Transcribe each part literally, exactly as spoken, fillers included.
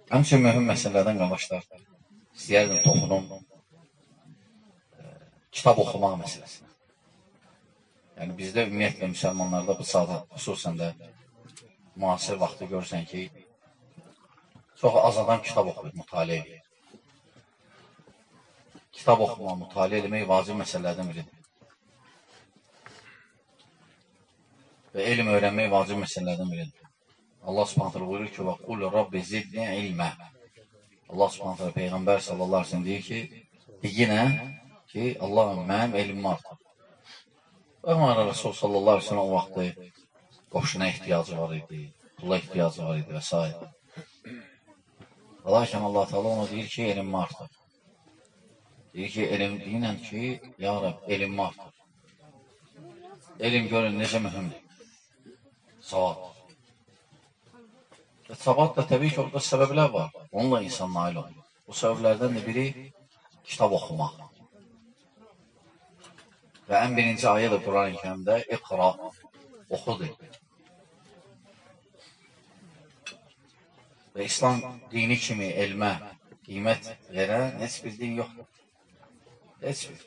Həmçin mühüm məsələlərdən qardaşlar, istəyərdim toxunum kitab oxumaq məsələsinə. Yəni, bizdə ümumiyyətlə müsəlmanlarda bu saata, xüsusən də müasir vaxtı görürsən ki, çox az adam kitab oxuyur, mütaliə edir. Kitab oxumaq, mütaliə eləmək vacib məsələlərdən biridir. Və elm öyrənmək vacib məsələlərdən biridir. Allah subhanətlə buyurur ki, وَقُلُ رَبِّ زِدْنِ عِلْمَ Allah subhanətlə Peyğəmbər sallallahu aleyhi ve sellem deyir ki, deyinə ki, Allahım, mənim elmim artır. Və Məhəmməd Rəsul sallallahu aleyhi ve sellem o vaxtı qoşuna ehtiyacı var idi, pula ehtiyacı var idi və s. Lakin Allah Teala ona deyir ki, elmim artır. Deyir ki, elm deyinən ki, ya Rəbb, elmim artır. Elm görün necə mühümdür. Savad. Və savad da təbii ki, orada səbəblər var. Onunla insan nail olur. Bu səbəblərdən də biri kitab oxumaq. Və ən birinci ayə də Quran-ı Kərimdə iqra, oxudur. Və İslam dini kimi elmə qiymət verən heç bir din yoxdur. Heç bir.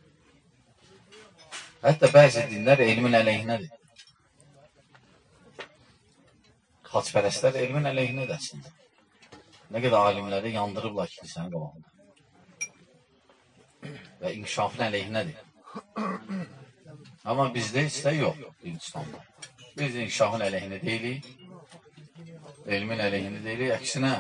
Hətta bəzi dinlər elmin əleyhinədir. Xaçpərəstlər elmin əleyhinədir əslində. Nə qədər alimləri yandırıblar kilisənin qabağında. Və inkişafın əleyhinədir. Amma bizdə istə yox, İslamda. Biz inkişafın əleyhinə deyilik, elmin əleyhinə deyilik, əksinə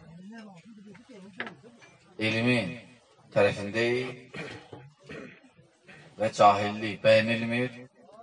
elmin tərəfindəyik və cahillik bəyənilmir.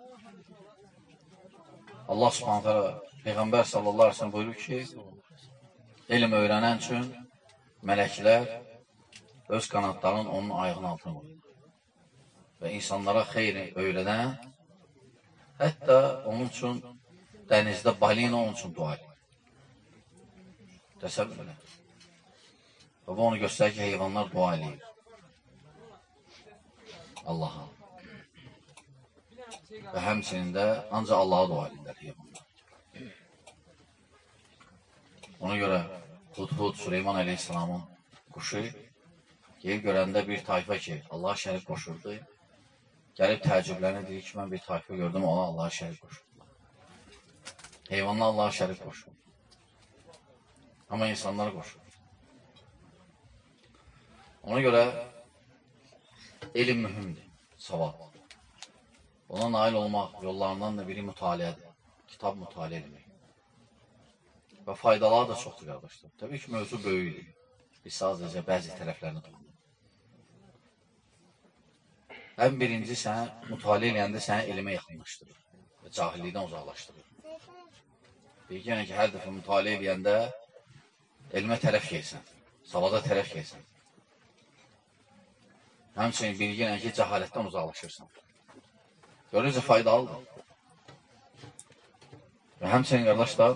Allah subhanətə Peyğəmbər sallallahu aleyhi ve sellem buyurur ki, elm öyrənən üçün mələklər öz qanadlarının onun ayağının altına qoyur. Və insanlara xeyri öyrədən, hətta onun üçün dənizdə balina onun üçün dua edir. Təsəvvür elə. Və bu onu göstərir ki, heyvanlar dua edir. Allaha. Və həmçinin də ancaq Allaha dua edirlər heyvanlar. Ona görə Hudhud Süleyman Aleyhisselamın quşu gelib görəndə bir tayfa ki, Allah şərif qoşurdu. Gəlib təəccüblənə deyir ki, mən bir tayfa gördüm, ona Allah şərif qoşurdular. Heyvanlar Allah şərif qoşur. Amma insanlar qoşur. Ona görə elm mühümdür, savad. Ona nail olmaq yollarından da biri mütaliədir. Kitab mütaliə etmək. Və faydaları da çoxdur, qardaşlar. Təbii ki, mövzu böyükdür. Biz sadəcə bəzi tərəflərini toxunur. Ən birinci, sənə mütaliə eləyəndə səni elmə yaxınlaşdırır və cahillikdən uzaqlaşdırır. Bilgən ki, hər dəfə mütaliə eləyəndə elmə tərəf gəlsən, savada tərəf gəlsən. Həmçinin bilgən ki, cəhalətdən uzaqlaşırsan. Görürsə, faydalıdır. Və həmçinin, qardaşlar,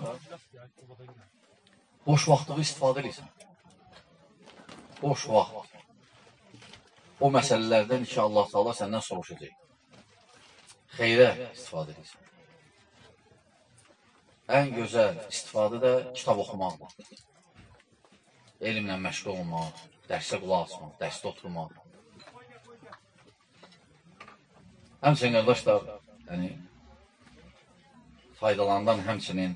boş vaxtlığı istifadə edirsən. Boş vaxt. O məsələlərdən ki, Allah Teala səndən soruşacaq. Xeyrə istifadə edirsən. Ən gözəl istifadə də kitab oxumaqdır. Elmlə məşğul olmaq, dərsə qulaq asmaq, dərsdə oturmaq. Həmçinin, qardaşlar, yəni, faydalarından həmçinin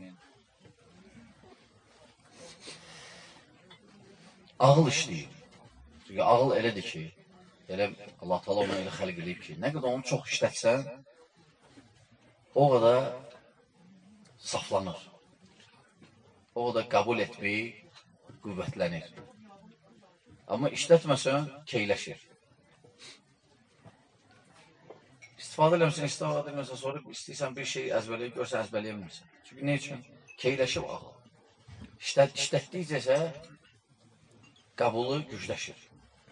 ağıl işləyir. Çünki ağıl elədir ki, elə Allah Teala onu elə xəlq edib ki, nə qədər onu çox işlətsən, o qədər saflanır. O qədər qəbul etməyi qüvvətlənir. Amma işlətməsən, keyləşir. İstifadə eləmişsən, istifadə eləmişsən, sonra istəyirsən bir şey əzbərləyib, görsən əzbərləyə bilmirsən. Çünki nə üçün? Keyləşib ağıl. İşlət, işlətdikcəsə qəbulu gücləşir.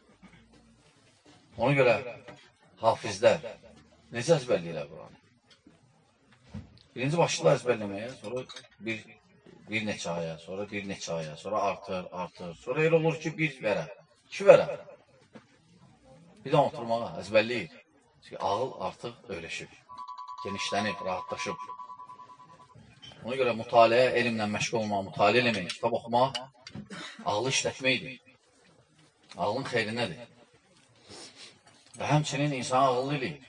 Ona görə hafizlər necə əzbərləyirlər Quranı? Birinci başlayırlar əzbərləməyə, sonra bir, bir neçə aya, sonra bir neçə aya, sonra artır, artır. Sonra elə olur ki, bir vərə, iki vərə. Bir də oturmağa əzbərləyir. Çünki ağıl artıq öyrəşib, genişlənib, rahatlaşıb. Ona görə mütaliə, elmlə məşğul olmaq, mütaliə eləmək, kitab oxumaq ağlı işlətməkdir. Ağlın xeyrinədir. Və həmçinin insan ağıllı eləyir.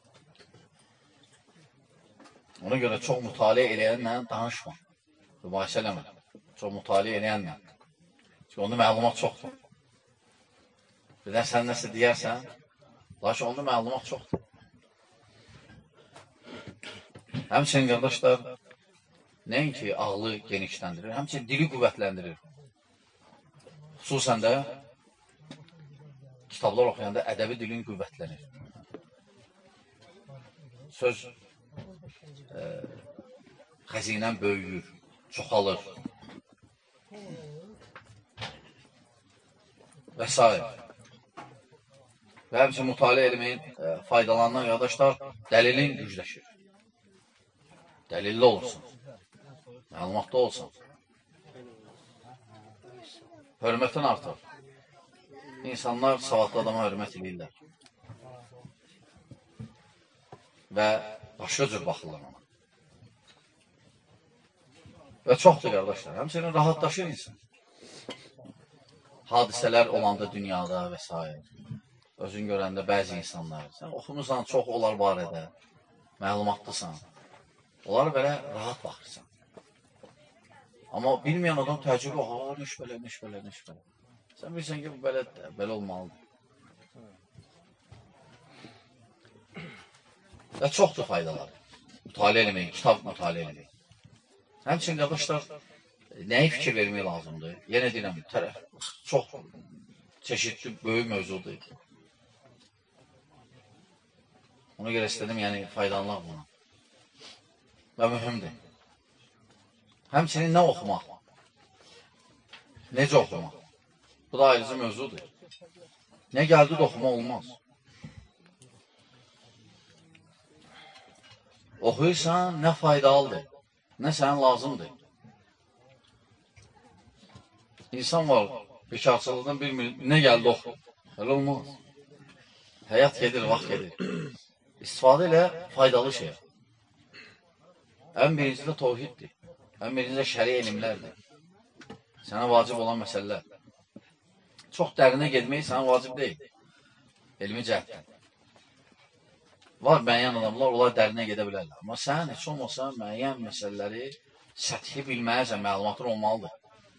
Ona görə çox mütaliə eləyənlə danışma. Mübahisə eləmə. Çox mütaliə eləyənlə. Çünki onda məlumat çoxdur. Birdən sən nəsə deyərsən, lakin onda məlumat çoxdur. Həmçinin qardaşlar, nəinki ağlı genişləndirir, həmçinin dili qüvvətləndirir. Xüsusən də kitablar oxuyanda ədəbi dilin qüvvətlənir. Söz e, xəzinən böyüyür, çoxalır və s. Və həmçinin mütaliə eləməyin e, faydalanan qardaşlar dəlilin gücləşir. Dəlilli olursan, məlumatda olsan, hörmətin artar. İnsanlar savadlı adama hörmət edirlər və başqa cür baxırlar ona. Və çoxdur qardaşlar, həmçinin rahatlaşır insan. Hadisələr olanda dünyada və s. Özün görəndə bəzi insanlar, sən oxumusan, çox onlar barədə, məlumatlısan. Onlara belə rahat baxırsan. Amma bilməyən adam təəccüb o, ha, neş belə, neş belə, neş belə. Sən bilirsən ki, bu belə, belə olmalıdır. Və çoxdur faydaları. Mütaliə eləmək, kitab mütaliə eləmək. Həmçinin qardaşlar, nəyi fikir vermək lazımdır? Yenə deyirəm, tərəf, çox çeşitli, böyük mövzudur. Ona görə istədim, yəni faydalanmaq buna. Və mühümdir. Həmçinin nə oxumaq? Necə oxumaq? Bu da ayrıcı mövzudur. Nə gəldi də oxumaq olmaz. Oxuyursan, nə faydalıdır, nə sənin lazımdır. İnsan var, bekarçılıqdan bilmir, nə gəldi oxu. Elə olmaz. Həyat gedir, vaxt gedir. İstifadə ilə faydalı şey. Ən birinci də tövhiddir. Ən birinci də şəri elmlərdir. Sənə vacib olan məsələlər. Çox dərinə getmək sənə vacib deyil. Elmi cəhətdən. Var müəyyən adamlar, onlar dərinə gedə bilərlər. Amma sən heç olmasa müəyyən məsələləri səthi bilməyəcən məlumatın olmalıdır.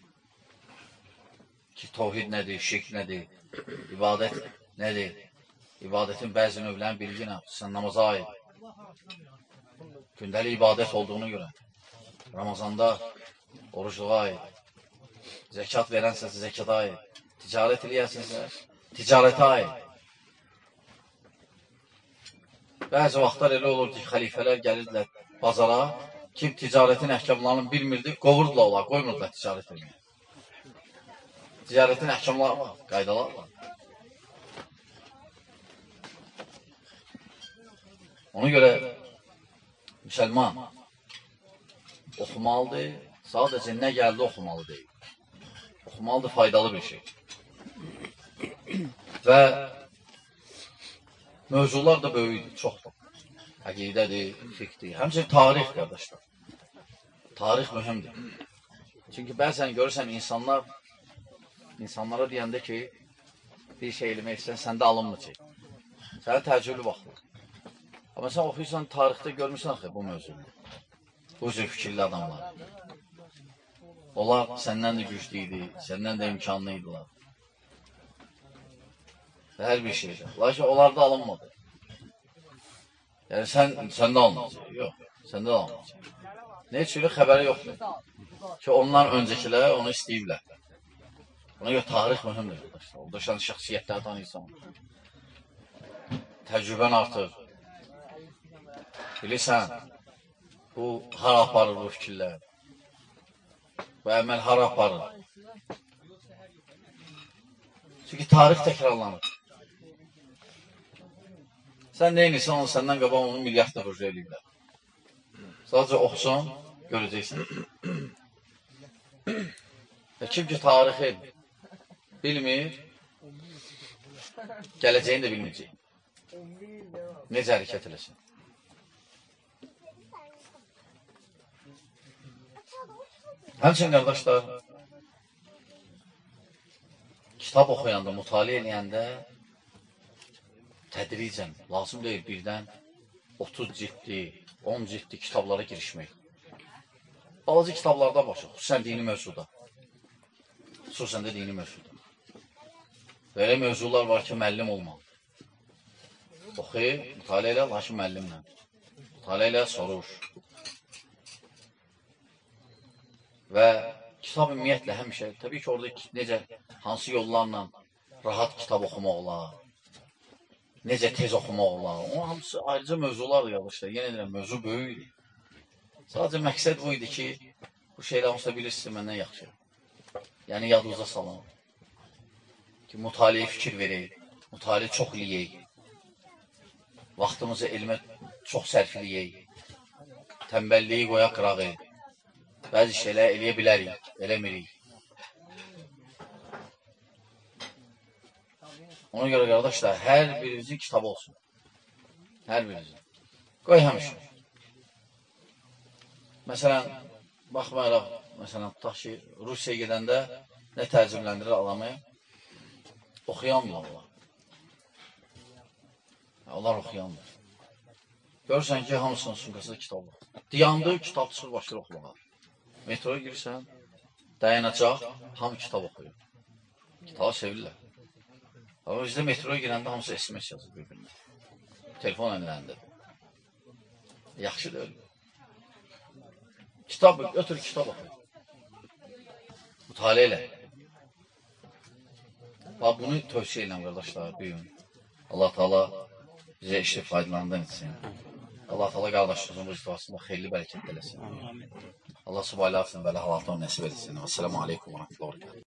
Ki, tövhid nədir, şirk nədir, ibadət nədir, ibadətin bəzi növlərin bilgi nə, sən namaza aid. Gündəlik ibadət olduğunu görə, Ramazanda orucluğa aid, zəkat verənsəsə zəkata aid, ticarət eləyərsənsə ticarətə aid. Bəzi vaxtlar elə olur ki, xəlifələr gəlirlər bazara, kim ticarətin əhkamlarını bilmirdi, qovurdular olar, qoymurdular ticarət eləməyə. Ticarətin əhkamları var, qaydalar var. Ona görə müsəlman oxumalıdır, sadəcə nə gəldi oxumalı deyil. Oxumalıdır faydalı bir şey. Və mövzular da böyükdür, çoxdur. Əqidədir, fiqdir, həmçinin tarix, qardaşlar. Tarix mühümdür. Çünki bəzən görürsən insanlar, insanlara deyəndə ki, bir şey eləmək istəyən, səndə alınmayacaq. Sənə təəccüblü baxılır. Amma sən oxuyursan, tarixdə görmüşsən axı bu mövzunu. Bu cür fikirli adamlar. Onlar səndən də güclü idi, səndən də imkanlı idilər. Və hər bir şeydir. Lakin onlar da alınmadı. Yəni sən, səndə alınmayacaq. Yox, səndə də alınmayacaq. Ne üçün xəbəri yoxdur. Ki onlar öncəkilər onu istəyiblər. Buna görə tarix mühümdür. Orada şəxsiyyətləri tanıyırsan. Təcrübən artır. Bilirsən, bu hara aparır bu fikirlər? Bu əməl hara aparır? Çünki tarix təkrarlanır. Sən neyinirsən, onu səndən qabaq onu milyard dəfə rüzə eləyirlər. Sadəcə oxusan, görəcəksən. Və kim ki tarixi bilmir, gələcəyini də bilməyəcək. Necə hərəkət eləsin? Həmçinin qardaşlar, kitab oxuyanda, mütaliə eləyəndə tədricən, lazım deyil birdən otuz ciddi, on ciddi kitablara girişmək. Balaca kitablarda başa, xüsusən dini mövzuda. Xüsusən də dini mövzuda. Belə mövzular var ki, müəllim olmalı. Oxu, mütaliə elə, lakin müəllimlə. Mütaliə elə, soruş. Və kitab ümumiyyətlə həmişə, təbii ki, orada necə, hansı yollarla rahat kitab oxumaq olar, necə tez oxumaq olar, onun hamısı ayrıca mövzulardır qardaşlar. Yenə deyirəm, mövzu böyükdür. Sadəcə məqsəd bu idi ki, bu şeylə hamısı da bilirsiniz, məndən yaxşı. Yəni, yadınıza salın. Ki, mütaliyə fikir verək, mütaliə çox eləyək, vaxtımızı elmə çox sərf eləyək, təmbəlliyi qoya qırağı, bəzi şeylər eləyə bilərik, eləmirik. Ona görə qardaşlar, hər birimizin kitabı olsun. Hər birimizin. Qoy həmişə. Məsələn, baxmayaraq, məsələn, tutaq ki, Rusiyaya gedəndə nə tərcümləndirir adamı? Oxuyamdır onlar. Onlar oxuyamdır. Görürsən ki, hamısının sumkasında kitab var. Dayandığı kitab çıxır, başlayır oxumağa. Metroya girirsən, dayanacaq, hamı kitab oxuyur. Kitabı sevirlər. Amma bizdə metroya girəndə hamısı S M S yazır bir-birinə. Telefon əllərində. Yaxşı deyil. Kitab, ötür kitab oxuyur. Mütaliə elə. Bax, bunu tövsiyə edirəm, qardaşlar, bir gün. Allah Teala bizə işi faydalandan etsin. Allah Teala qardaşlarımızın bu istifasında xeyirli bərəkət eləsin. Allah subhanahu və təala belə halatını nəsib etsin. Esselamu aleykum və rəhmətullah.